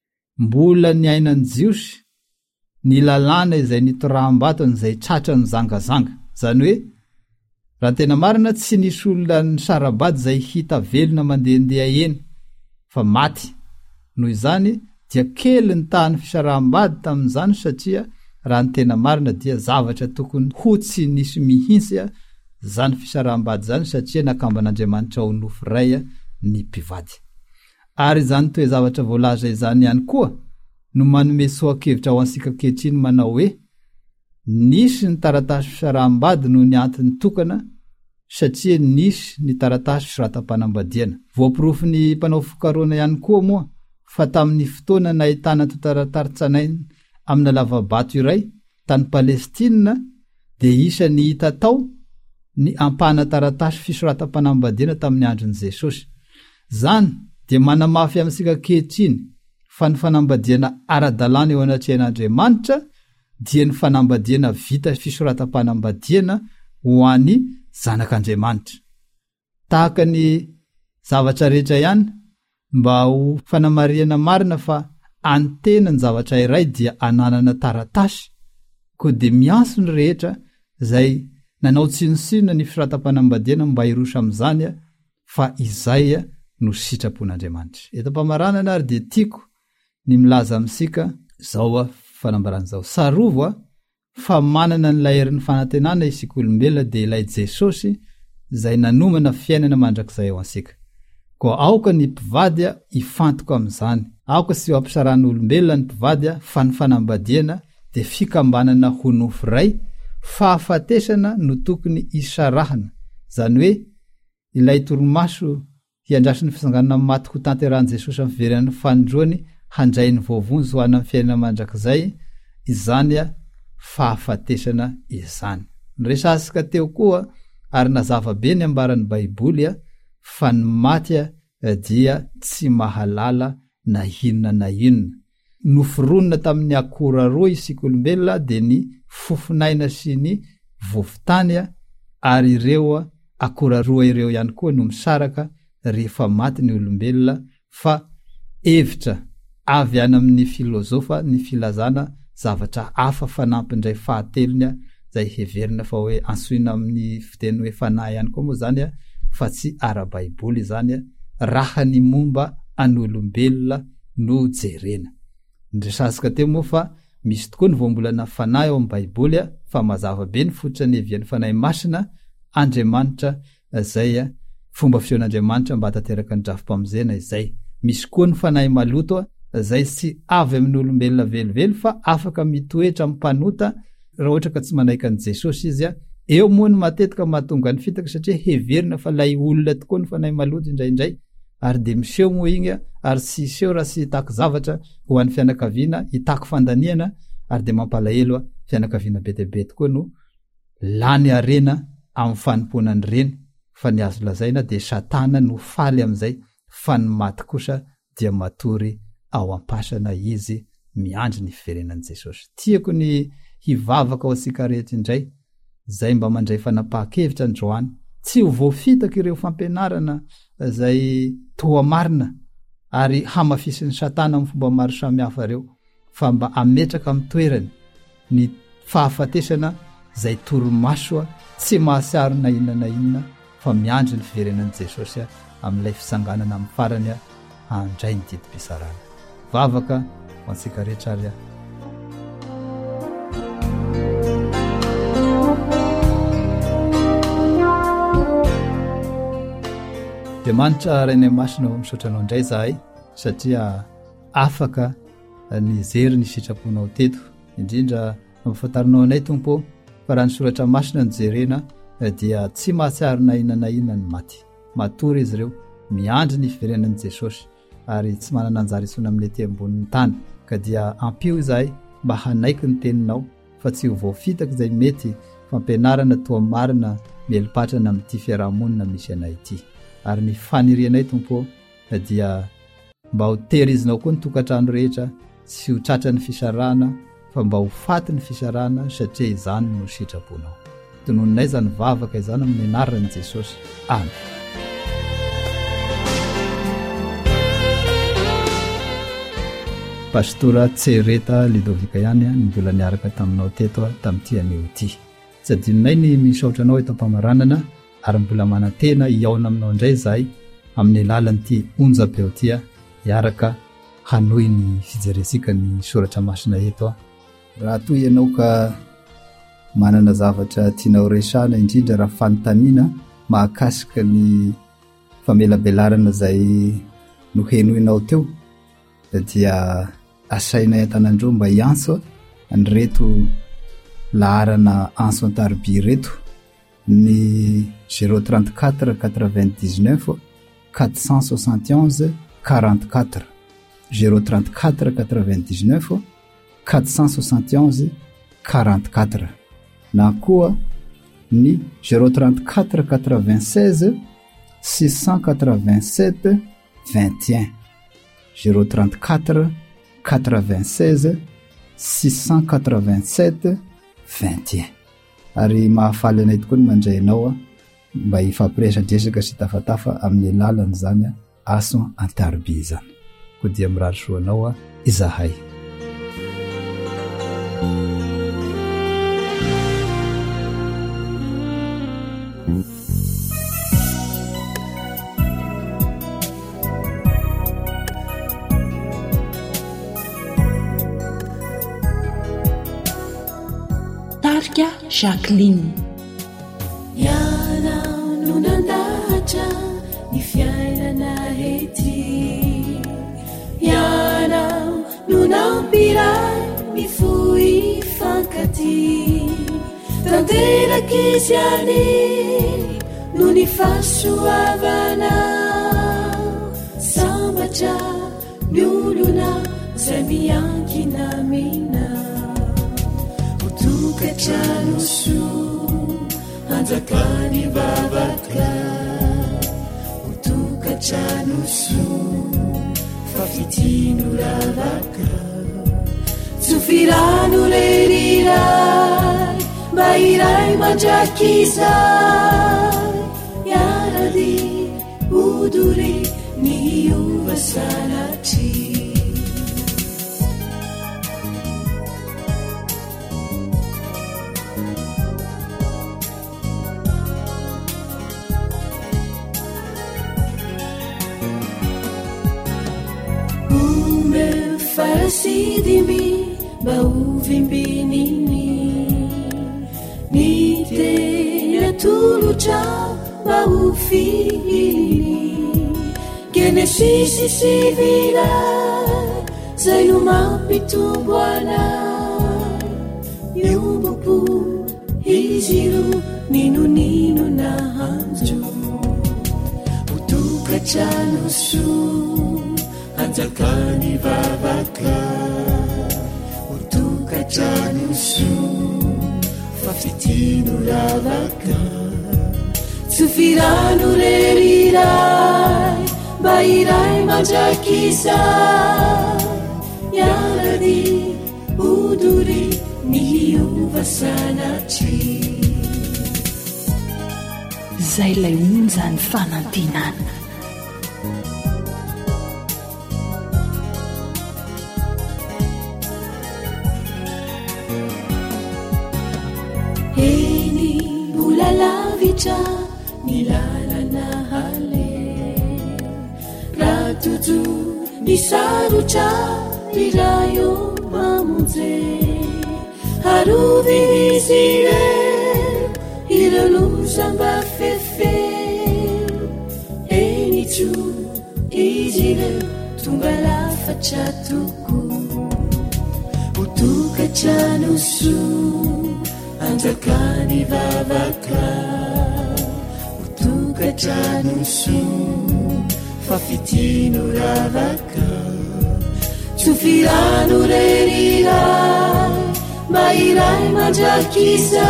mbola ny ainan'ny Jiosy ny lalàna izay nitoraham-batony izay tratra ny zangazanga. Zany hoe raha tena marina tsy nisy olona ny sarabady izay hita velona mandehandeha eny fa maty. Noho izany dia kely ny tahany fisaraham-bady tamin'izany satria raha ny tena marina dia zavatra tokony ho tsy nisy mihintsy zany fisaraham-bady zany satria nakamban'Andriamanitra ho nofo iray ny mpivady. Ary zany toe zavatra voalaza izany ihany koa no manome soa-kevitra ho ansika kehitriny manao hoe nisy ny taratasy fisaraham-bady noho ny antony tokana satria nisy ny taratasy fisoratam-panambadiana. Voapirofy ny mpanao fikaroana ihany koa moa fa tamin'ny fotoana nahitana totaratary-tsanainy amina lavabato iray tany Palestina dia isany hita tao ny ampahana taratasy fisoratam-panambadiana tamin'ny andron'i Jesosy. Zany dia manamafy amintsika kehitriny fa ny fanambadiana ara-dalàna eo anatrehan'Andriamanitra dia ny fanambadiana vita fisoratam-panambadiana ho an'ny zanak'Andriamanitra. Tahaka ny zavatra rehetra ihany mba ho fanamariana marina fa antena ny zavatra iray dia ananana taratasy, koa dia mianso ny rehetra zay nanao tsinonsinona ny fisoratam-panambadiana mba hirosa amin'izany fa izay no sitrapon'Andriamanitra. Eto mpamaranana ary dia tiako ny milaza amintsika zao fanambarana zao. Sarovo fa manana ny laherin'ny fanantenana isika olombelona dia ilay Jesosy zay nanomana fiainana mandrakizay ao ansika. Koa aoka ny mpivady ifantoka amin'izany. Aoka sy ho ampisaran'ny olombelona ny mpivady fa ny fanambadiana dia fikambanana ho nofo iray, fahafatesana no tokony isarahana. Zany hoe ilay torimaso hiandrasy ny fisanganana maty ho tanterahany Jesosy amin'ny fiverenan'ny fanindroany handray ny voavonjy ho amin'ny fiainana mandrakizay, izany fahafatesana izany. Nyresasika teo koa ary nazava be ny ambaran'ny Baiboly fa ny maty dia tsy mahalala na inona na inona. Noforonina tamin'ny akora roa isika olombelona dia ny fofinaina sy ny vovotany, ary ireo akora roa ireo ihany koa no misaraka rehefa maty ny olombelona. Fa hevitra avy any amin'ny filozofa ny filazana zavatra hafa fanampindray fahatelony zay heverina fa hoe ansoina amin'ny fiteny hoe fanahy ihany koa moa zany fa tsy ara-Baiboly zany raha ny momba an'olombelona no jerena. Ndresasika teo moa fa misy tokoa ny voambolana fanahy ao amin'ny Baiboly fa mazava be ny fototra ny hevian'ny fanahy masina Andriamanitra zay fomba fisehoan'Andriamanitra mba tanteraka ny drafim-pamonjena izay. Misy koa ny fanahy maloto zay tsy avy amin'ny olombelona velively fa afaka mitoetra ampanota raha ohatra ka tsy manaiky an' Jesosy izy eo moa ny matetika mahatonga ny fitaka satria heverina fa lay olona tokoa ny fanahy maloto indraindray, ary de miseho moa igny ary tsy iseho raha sy hitako zavatra ho an'ny fianakaviana, hitako fandaniana, ary de mampalahelo fianakaviana be deabe tokoa no lany arena amin'ny fanompoanany reny. Fa ny azo lazaina de Satana no faly amin'izay, fa ny maty kosa dia matory ao ampasana izy miandry ny fiverenan'i Jesosy. Tiako ny hivavaka ao antsika rehetra indray zay mba mandray fanapahan-kevitra androany, tsy ho voafitaka ireo fampianarana zay toa marina ary hamafisin'ny Satana amin'ny fomba maro samihafa reo, fa mba ametraka amin'ny toerany ny fahafatesana zay torimaso tsy mahasiaro na inona na inona fa miandry ny fiverenan'i Jesosy amin'ilay fisanganana amin'ny farany handray ny didim-pisarana. Vavaka ho antsika rehetra ary dia manitra rainy masina misaotranao indray zahay satria afaka nizery ny sitraponao teto indrindra mampafantarinao anay tompo fa raha ny soratra masina nijerena dia tsy mahatsiary na inona na inona ny maty matory izy ireo miandry ny fiverenan'i Jesosy ary tsy manana anjara intsony amin'ny ety ambonin'ny tany ka dia ampio izahay mba hanaiky ny teninao fa tsy ho voafitaka izay mety fampianarana toa marina mielipatrana amin'ity fiarahamonina misy anay ity ary ny fanirianay tompo dia mba ho tehirizinao koa ny tokantrano rehetra tsy ho tratra ny fisarana fa mba ho faty ny fisarana satria izany no sitraponao tonononay zany vavaka izany amin'ny anaran'i Jesosy amen. Pastora Tsereta Lidovika ihany ny mbola niaraka taminao teto tamin'ity anio ity tsy adinonay ny misaotranao eto am-pamaranana ary mbola manantena hiaona aminao indray zahay amin'ny alalan'ity onjam-peo ity hiaraka hanohy ny fijeresika ny soratra masina eto raha toy ianao ka manana zavatra tianao resahana indrindra raha fanontaniana mahakasika ny famelabelarana izay nohenoinao teo dia asainay an-tanandro mba hiantso ny reto laharana anso an-tarby reto ny 034 99 471 44 034 99 471 44 na koa ny 034 96 687 21 034 96 687 21 ary mahafaly anay tokoa ny mandraynao mba hifampiresadresaka sy tafatafa amin'ny alalany zany aso an-tarby zany ko dia mirary soanao izahay Tarika Jacqueline Yanao no nandahatra ny fiainana ety Yanao no nampiray mifoy fankaty tanteraky izy any no ny fahasoavana sambatra ny olona zay miankina mina Utukachanusu anjakani babaka Utukachanusu fafitinu ravaka Tufiranu lerirai Bairai manjakizai Yaradi uduri ni uvasanachi Farasidimi bauvimbinini Nite tulucha baufini Genesisi sivila Zailumapito bwana Yubupu hiziru ninu ninu na hanju Utukachanusu Anjakani babaka Utukachanusu fafitinu ravaka Tufiranu lerirai Bairai manjakizai Yaradi uduri niuvasanachi Zay lay onjany fanantinana Lavitra nilalana hale Ratutu nisarutra rirayo mamunze Haruvi nizire irelu zamba fefe Eni so izy ireo tonga lafatra toko hotokatrano so anjakany vavaka hotokatrano so fafitino ravaka tsofirano reriray mba iray mandrakisa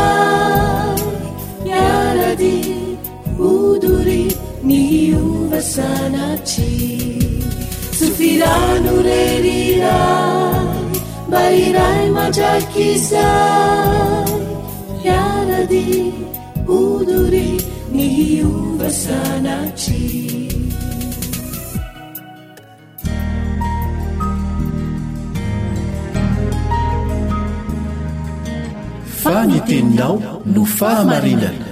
miarady odory ny ova sanatry tsofirano reriray mba iray mandrakisa miarady odory ny ova sanatry fa ny teninao no fahamarinana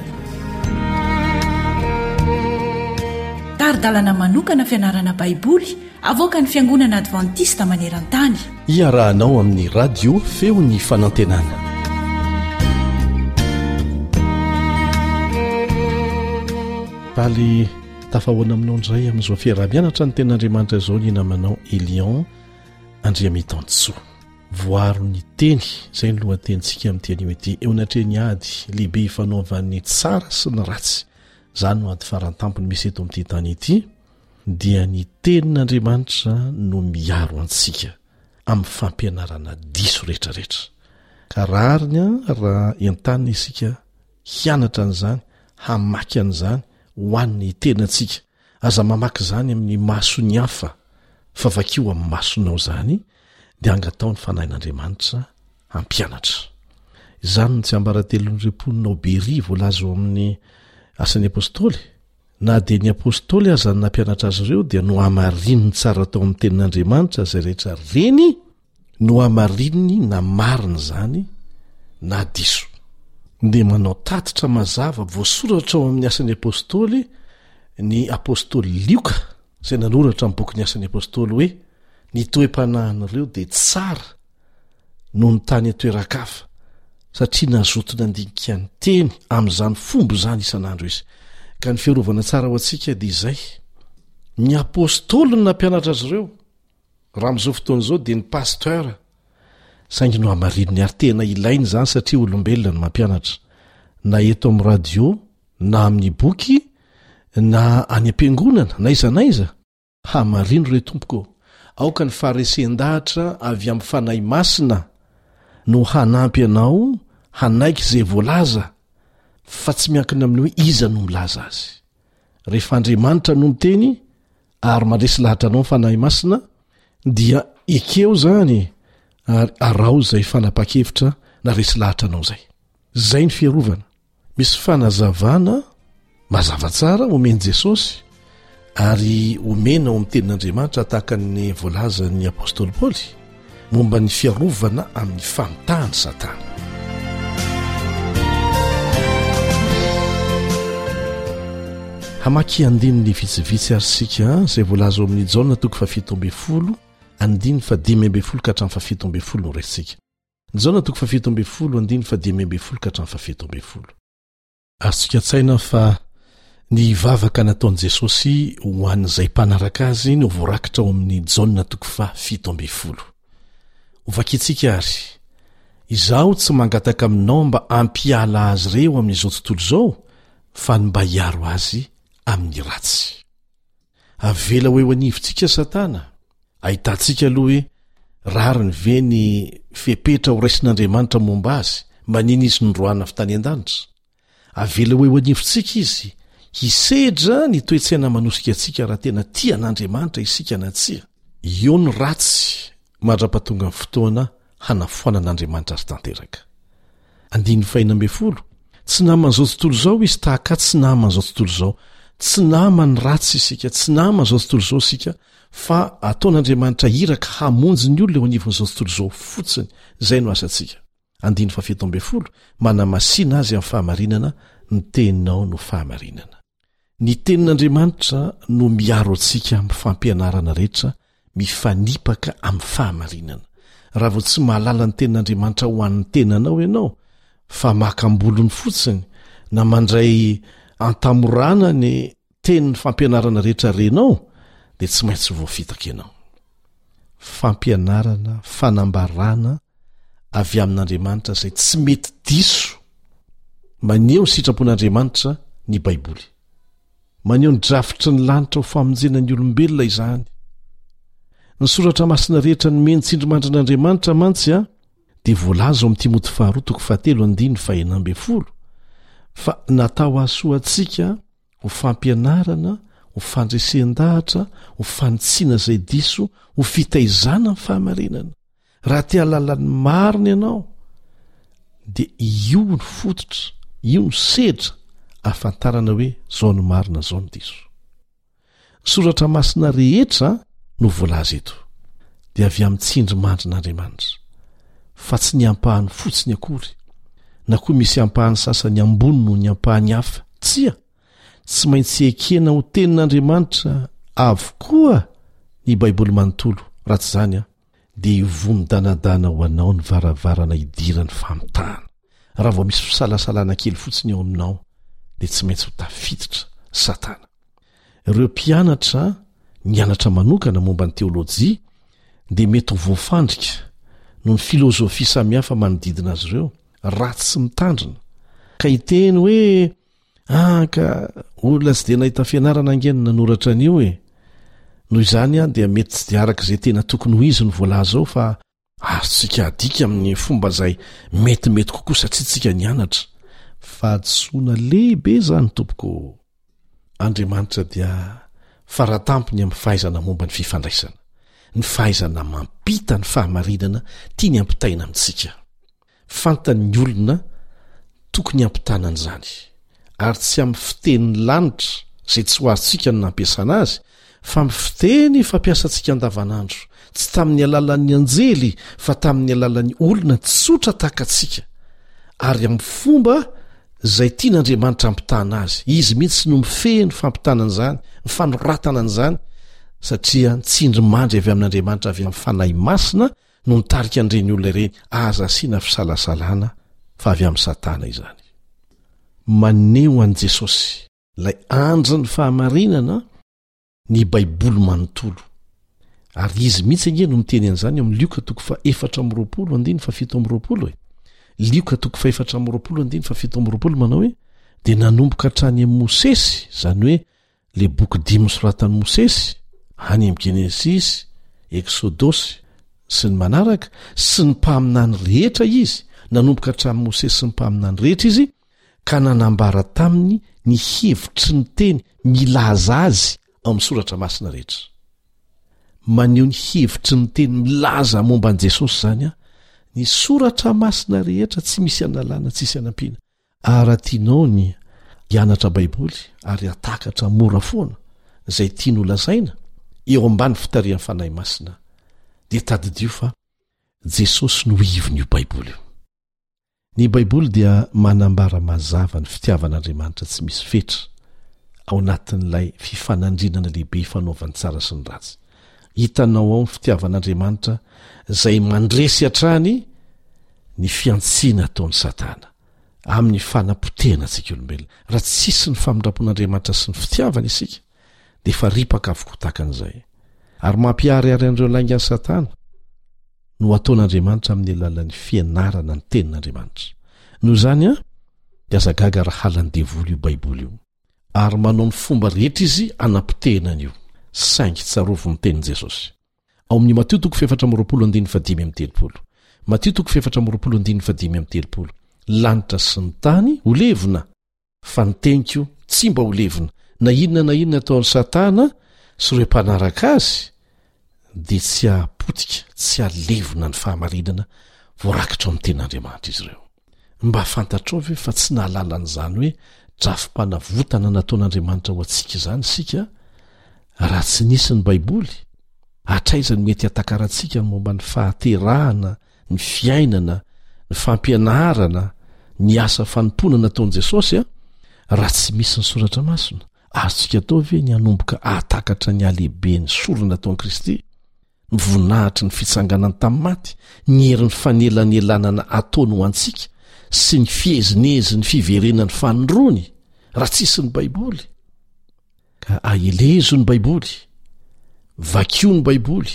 taridalana manokana fianarana baiboly avoaka ny fiangonana advantista maneran-tany iarahanao amin'ny radio feo ny fanantenana faly tafahoana aminao ndray amin'izao fiarah-mianatra ny ten'andriamanitra izao ny namanao Elion Andriamitansoa voaro ny teny izay ny lohatentsika amin'ny teny ety eo anatreny ady lehibe ifanaovan'ny tsara sy ny ratsy izany no ady farantampony misy eto amin'ity tany ity dia ny tenin'Andriamanitra no miaro antsika amin'ny fampianarana diso rehetrarehetra ka raharina raha entanina isika hianatra an'izany hamaky an'izany ho an'ny tenantsika aza mamaky izany amin'ny masony hafa fa vakio amin'ny masonao izany dia angatao ny fanahin'Andriamanitra hampianatra izany ny tsy ambaratelon'ny remponinao bery voalaza ao amin'ny asan'ny apôstôly na dia ny apôstôly aza ny nampianatra azy ireo dia no hamarininy tsara tao amin'ny tenin'Andriamanitra izay rehetra reny no hamarininy na marina izany na diso dia manao tatitra mazava voasoratra ao amin'ny asan'ny apôstôly ny apôstôly Lioka izay nanoratra amin'ny boky ny asan'ny apôstôly hoe ny toe-panahin'ireo dia tsara no ny tany atoeran-kafa satria nazotona andinika ny teny amin'izany fombo izany isan'andro izy ka ny fiarovana tsara ho antsika dia izay ny apôstôly no nampianatra azy ireo raha amin'izao fotoana izao dia ny pasteura saingy no hamarininy ary tena ilainy izany satria olombelona no mampianatra na eto amin'ny radio na amin'ny boky na any am-piangonana na izanaiza hamarino ireo tompoko aoka ny faharesen-dahatra avy amin'ny fanahy masina no hanampy anao hanaiky izay voalaza fa tsy miankina amin'ny hoe iza no milaza azy rehefa Andriamanitra no miteny ary mandresy lahatra anao ny fanahy masina dia ekeo zany ary arao izay fanapa-kevitra na resy lahatra anao zay ny fiarovana misy fanazavana mazava tsara omeny Jesosy ary omena ao amin'ny tenin'Andriamanitra tahaka ny voalazan'ny apôstôly Paoly momba ny fiarovana amin'ny famitahany Satana. Hamaky andininy vitsivitsy ary sika izay voalaza ao amin'ny Jaona toko 7:10 andiny fa 10:10 ka hatramin'ny 7:10 no resitsika. Jaona toko 7:10 andiny fa 10:10 ka hatramin'ny 7:10. Azotsika tsaina fa ny vavaka nataon'i Jesosy ho an'izay mpanaraka azy no voarakitra ao amin'ny Jaona toko 7:10. Ovakitsika ary izaho tsy mangataka aminao mba ampiala azy reo amin'izao tontolo izao fa mba hiaro azy amin'ny ratsy. Avela hoe ho anivontsika Satana ahitantsika aloha hoe rariny ve ny fepetra ho raisin'Andriamanitra momba azy manina izy nondroana avy tany an-danitra. Avela hoe ho anivontsika izy hisedra ny toe-tsaina manosika antsika raha tena tia an'Andriamanitra isika na tsia. Io ny ratsy mandra-pahatonga ny fotoana hanafoanan'Andriamanitra azy tanteraka. 9:12 Tsy naman'izao tontolo izao izy tahaka tsy naman'izao tontolo izao. Tsy namany ratsy isika, tsy naman'izao tontolo izao isika, fa ataon'Andriamanitra iraka hamonjy ny olona eo anivon'izao tontolo izao fotsiny. Izay no asantsika. 17:12 Manamasina azy amin'ny fahamarinana, ny teninao no fahamarinana. Ny tenin'Andriamanitra no miaro antsika amin'ny fampianarana rehetra, mifanipaka amin'ny fahamarinana. Raha vao tsy mahalala ny tenin'Andriamanitra ho an'ny tenanao ianao, fa makambolony fotsiny na mandray antamorana ny tenyny fampianarana rehetra renao dia tsy maintsy voafitaka ianao. Fampianarana fanambarana avy amin'Andriamanitra izay tsy mety diso. Maneho ny sitrapon'Andriamanitra ny Baiboly. Maneho ny drafitry ny lanitra ho famonjena ny olombelona izany. Ny soratra masina rehetra nomeny tsindrimandrin'Andriamanitra mantsy dia voalaza ao amin'ny Timoty 2:7-9 fa natao asoantsika ho fampianarana, ho fandresen-dahatra, ho fanitsiana izay diso, ho fitaizana ny fahamarinana. Raha tia lalany marina ianao dia io ny fototra, io ny sedra ahafantarana hoe zao ny marina, zao ny diso. Soratra masina rehetra no voalaza eto dia avy amin'ny tsindrimandrin'Andriamanitra, fa tsy ny ampahany fotsiny akory, na koa misy ampahany sasany ambony no ny ampahany hafa. Tsia, tsy maintsy ekena ho tenin'Andriamanitra avokoa ny Baiboly manontolo. Raha tsy izany dia ivony-danadana ho anao ny varavarana idiran'ny famitahana. Raha vao misy fisalasalana kely fotsiny ao aminao dia tsy maintsy ho tafiditra Satana. Ireo mpianatra mianatra manokana momba ny teolojia dia mety ho voafandrika no ny filozofia samihafa manodidina azy ireo ratsy sy mitandrina, ka hiteny hoe ka olona tsy dia nahita fianarana angeny nanoratra an'io noho izany dia mety tsy dia araka izay tena tokony ho izy ny voalaza ao, fa azotsika adika amin'ny fomba izay metimety kokoa satria tsika nianatra. Fahadisoana lehibe izany tompoko. Andriamanitra dia faratampony amin'ny fahaizana momba ny fifandraisana, ny fahaizana mampita ny fahamarinana tia ny ampitaina amintsika. Fantan'ny olona tokony ampitana an'izany, ary tsy amin'ny fiten'ny lanitra izay tsy ho azontsika no nampiasana azy, fa amin'ny fiteny fampiasantsika andavanandro, tsy tamin'ny alalan'ny anjely fa tamin'ny alalan'ny olona tsotra tahaka antsika, ary amin'ny fomba izay tian'Andriamanitra ampitana azy. Izy mihitsy no mifehy ny fampitanan'izany, ny fanoratana an'izany, satria nitsindrimandry avy amin'Andriamanitra avy amin'ny fanahy masina no nitarika an'ireny olona ireny aza asiana fisalasalana, fa avy amin'ny Satana izany. Maneho an' Jesosy ilay andra ny fahamarinana ny Baiboly manontolo, ary izy mihitsy ange no miteny an'izany amin'ny Lioka 4:7-20. Lioka 4:7-20 manao hoe dia nanomboka hatrany amin'ny Mosesy, izany hoe le boky 5 nosoratan'i Mosesy, any amin'ny Genesisy, Eksodosy sy ny manaraka, sy ny mpaminany rehetra izy, nanomboka hatramin'ny Mosesy sy ny mpaminany rehetra izy, ka nanambara taminy ny hevitry ny teny milaza azy ao amin'ny soratra masina rehetra. Maneho ny hevitry ny teny milaza momba an' Jesosy izany ny soratra masina rehetra, tsy misy analana, tsy misy anampiana. Ary tianao ny hianatra Baiboly ary atakatra mora foana izay tiano lazaina eo ambany fitarian'ny fanahy masina, dia tadidio fa Jesosy no ivon'io Baiboly. Ny Baiboly dia manambara mazava ny fitiavan'Andriamanitra tsy misy fetra ao anatin'ilay fifanandrinana lehibe fanaovany tsara sy ny ratsy. Hitanao ao ny fitiavan'Andriamanitra izay mandresy hatrany ny fiantsiana ataon'ny Satana amin'ny fanapotehana antsika olombelona. Raha tsisy ny famindrapon'Andriamanitra sy ny fitiavana isika dia efa ripaka avokoa tahaka an'izay, ary mampiharihary an'ireo laingan'ny Satana no ataon'Andriamanitra amin'ny alalan'ny fianarana ny tenin'Andriamanitra. Noho izany dia aza gaga raha halan'ny devoly io Baiboly io, ary manao ny fomba rehetra izy anapotehana an'io, saingy tsarovo ny tenin' Jesosy. Ao amin'ny Mateo 4:20-5. Mateo 4:20-5. Lanitra sy ny tany ho levona, fa ny teniko tsy mba ho levona. Na inona ataon'ny Satana sy ireo mpanaraka azy dia tsy hahapotika, tsy halevona ny fahamarinana voarakitra ao amin'ny tenin'Andriamanitra izy ireo. Mba fantatrao ve fa tsy nahalalan'izany hoe drafim-panavotana nataon'Andriamanitra ho antsika izany sika raha tsy nisy ny Baiboly? Hatraizany mety hatakarantsika momba ny fahaterahana, ny fiainana, ny fampianarana, ny asa fanompoana nataon'i Jesosy raha tsy misy ny soratra masina? Azontsika atao ve ny hanomboka ahatakatra ny alehibe ny sorona nataon'i Kristy, ny voninahitry ny fitsanganany tamin'ny maty, ny herin'ny fanelanyelanana ataony ho antsika sy ny fiezinezi ny fiverenany fanondrony raha tsisy ny Baiboly? ka aelezo ny baiboly vakio ny baiboly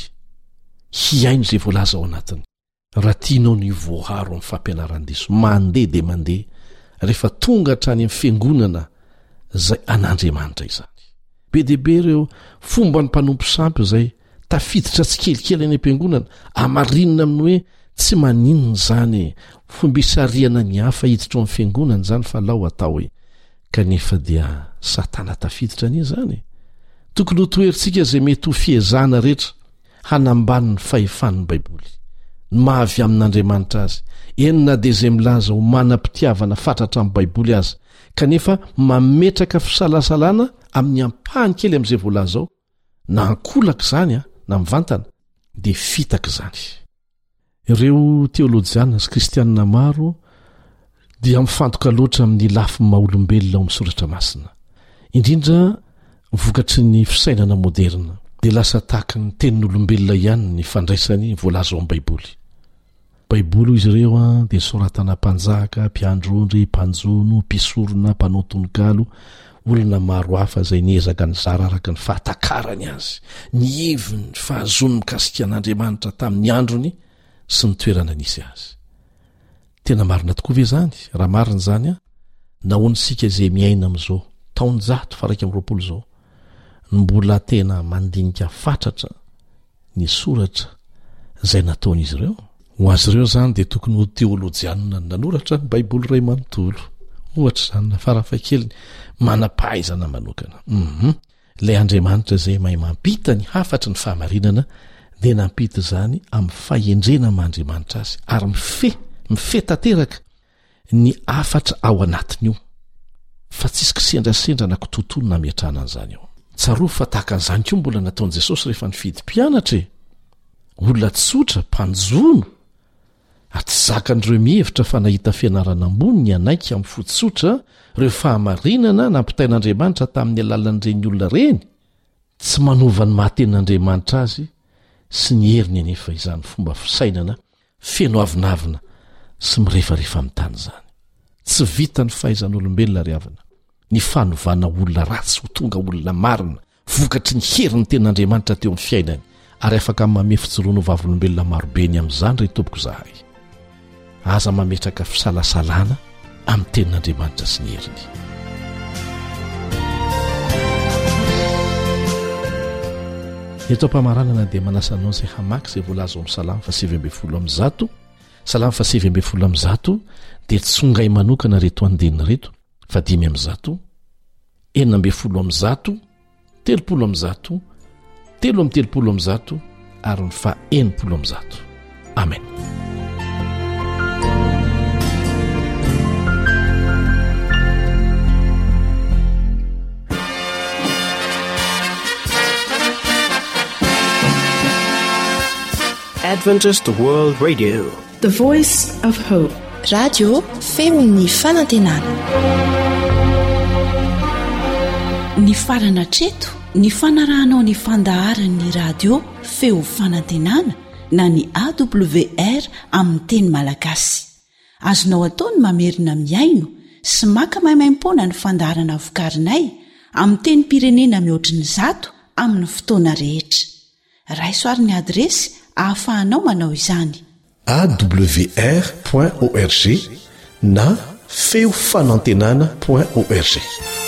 hiaino zay voalaza ao anatiny raha tianao ny voaharo amin'ny fampianaran-diso mandeha de mandeha rehefa tonga hatrany amin'ny fiangonana zay an'Andriamanitra izany be dehibe ireo fomba ny mpanompo sampy izay tafiditra tsy kelikely any am-piangonana amarinina aminy hoe tsy maninona zany fombisariana ny hafa hiditra ao amin'ny fiangonana zany fa lao atao hoe kanefa dia satana tafiditra anie zany tokony ho toerintsika zay mety ho fiezana rehetra hanambany ny fahefan'ny baiboly ny mahavy amin'Andriamanitra azy enina de zay milaza ho manam-pitiavana fatratra amin'ny baiboly azy kanefa mametraka fisalasalana amin'ny ampahany kely am'izay voalaza ao na ankolaka zany na mivantana de fitaka zany ireo teolojiana sy kristianina maro dia mifantoka loatra amin'ny lafiny maha-olombelona ao misoratra masina indrindra vokatry ny fisainana moderna de lasa tahaka ny tenin'olombelona ihany ny fandraisany voalaza ao amin'ny baiboly izy ireo de soratana mpanjaka mpiandrondry mpanjono mpisorona mpanao tononkalo olona maro hafa zay niezaka ny zara araka ny fahatakarany azy ny heviny fahazony mikasika an'Andriamanitra tamin'ny androny sy ny toerana nisy azy tena marina tokoa ve zany raha marina zany nahoany sika zay miaina am'izao taony 120 zao mbola tena mandinika fatratra ny soratra zay nataon'izy ireo ho azy ireo zany de tokony ho teolojianina nanoratra ny baiboly ray manontolo ohatra zany na farafakely manapahaizana manokana lay Andriamanitra zay mahay mampita ny hafatra ny fahamarinana de nampita zany amin'ny fahendrena amin'Andriamanitra azy ary mife tanteraka ny hafatra ao anatiny io fa tsisy kisendrasendra na kitontolo na miatrana an'izany ao tsaro fa tahaka an'izany koa mbola nataon'i Jesosy rehefa nifidy mpianatra olona tsotra mpanjono ary tsy zakan'ireo mihevitra fa nahita fianarana ambony ny anaiky amin'ny fotsotra reo fahamarinana nampitain'Andriamanitra tamin'ny alalan'ireny olona reny tsy manova ny mahatenin'Andriamanitra azy sy ny heriny anefa izany fomba fisainana feno avinavina sy mirehefarehefa amin'ny tany zany tsy vita ny fahaizan'olombelona ry havana ny fanovana olona ratsy ho tonga olona marina vokatry ny heriny tenin'Andriamanitra teo amin'ny fiainany ary afaka mame fijoroana ho vavolombelona marobe ny amin'izany ry tompoko zahay aza mametraka fisalasalana amin'ny tenin'Andriamanitra sy ny heriny eto am-pamaranana dia manasanao zay hamaky zay voalaza ao amin'ny salamy fa 7 salamy fa 7 dia tsongay manokana reto andenina reto fa 5 9 30 3 ary ny fa 60 amen. Adventist World Radio, the voice of hope. Radio femon'ny fanantenana. Ny farana treto, ny fanarahanao ny fandaharan'ny radio feo fanantenana na ny AWR amin'ny teny malagasy. Azonao ataony mamerina miaino sy maka maimaim-pona ny fandaharana vokarinay amin'ny teny pirenena mihoatriny 100 amin'ny fotoana rehetra. Raisoaryn'ny adresy ahafahanao manao izany. awr.org na feofanantenana.org.